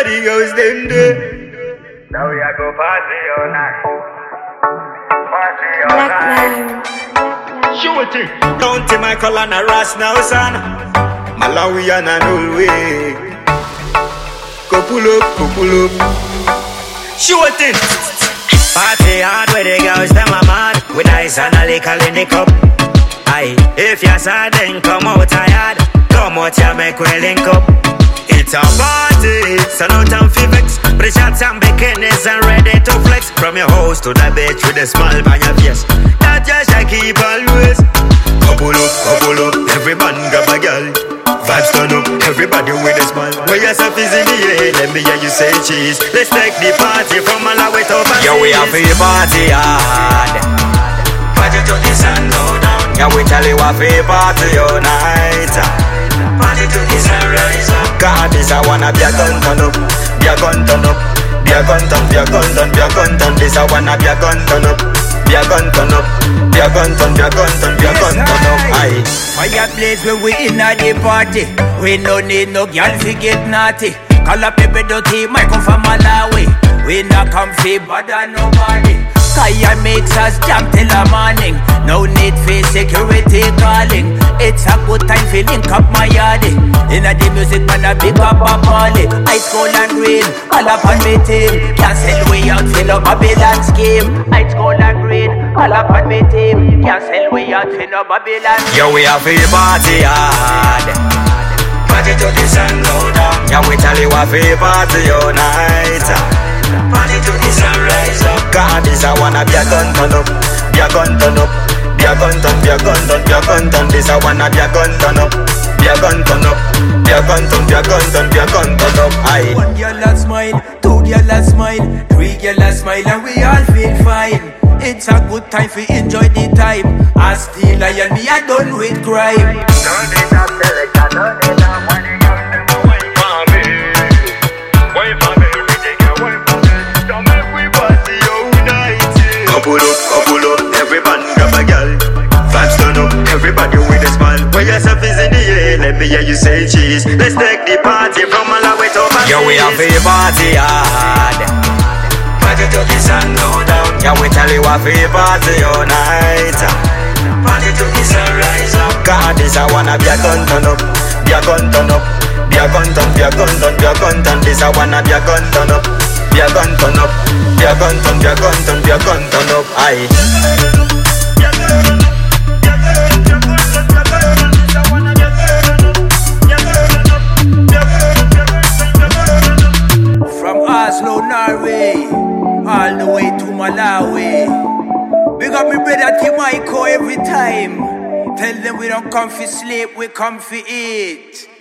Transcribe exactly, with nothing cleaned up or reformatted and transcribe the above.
the girls them there. Now we a go party all night. Party all night. Show it in. County Michael and a Ras now, son. Malawi and a Norway. Go pull up, go pull up. Show it in. Party hard with the girls, them a mad. With ice and a liquor in the cup. Aye, if you're sad, then come out tired. Come out here, make we link up. It's a party, so no time for vex. Put the shots and bikinis and ready to flex. From your house to the beach with a smile on your face. That just I keep always. Couple up, couple up, every man grab a girl. Vibes turn up, everybody with a smile. When yourself is in the air, let me hear you say cheese. Let's take the party from Malawi to Brazil. Yeah, we have a party hard. Party to the sun go down. Yeah, we tell you what we party all night. Party to the sunrise up. God is I wanna be a gun turn up. Be a gun turn up. Be a gun turn, be a gun turn, be a gun turn. This I wanna be a gun turn up. Be a gun turn up. Be a gun turn, be a gun turn, be a gun turn up. Aye. Fireplace when we in a the party. We no need no girl to get naughty. Call up every dirty, might come from Malawi. We not comfy, bother nobody. Kaya makes us jump till the morning. No need for security calling. It's a good time for link up my yardie. Inna the music man a big up a party. Ice cold and green, all up on me team. Can't sell way out, fill up Babylon scheme. Ice cold and green, all up on me team. Can't sell way out, fill up Babylon scheme. Yo, we have a party hard. Party to the sun go down. Yeah, we tell you what we party all night. Party to the sunrise up. God is I wanna be a gun turn up. Be a gun turn up. Be a gun turn, be a gun turn, be a gun turn. This I wanna be a gun turn up. Be a gun turn up. Be a gun turn, be a gun turn, be a gun turn up. Aye. One girl a smile, two girl a smile, three girl a smile, and we all feel fine. It's a good time for enjoy the time. I still I and me I done with crime. Don't it up, selector, don't it up. When you got them away from me. Wait for me, we take a wait for me. Don't make we party all night. Couple up, couple up, every man grab a girl. Vibes turn up, everybody with a smile. When yourself is in the air, let me hear you say cheese. Let's take the party from Malawi to Brazil. Yo, we have a party hard. Party to the sun go down. Yeah, we tell you what we party all night. Party to the sunrise up. God is I wanna be a gun turn up. Be a gun turn up. Be a gun turn, be a gun turn, be a gun turn. This I wanna be a gun turn up. Be a gun turn up. Be a gun turn, be a gun turn, be a gun turn up. Aye. From Oslo, Norway, all the way to Malawi. Big up me brother T Michael every time. Tell them we don't come for sleep, we come for eat.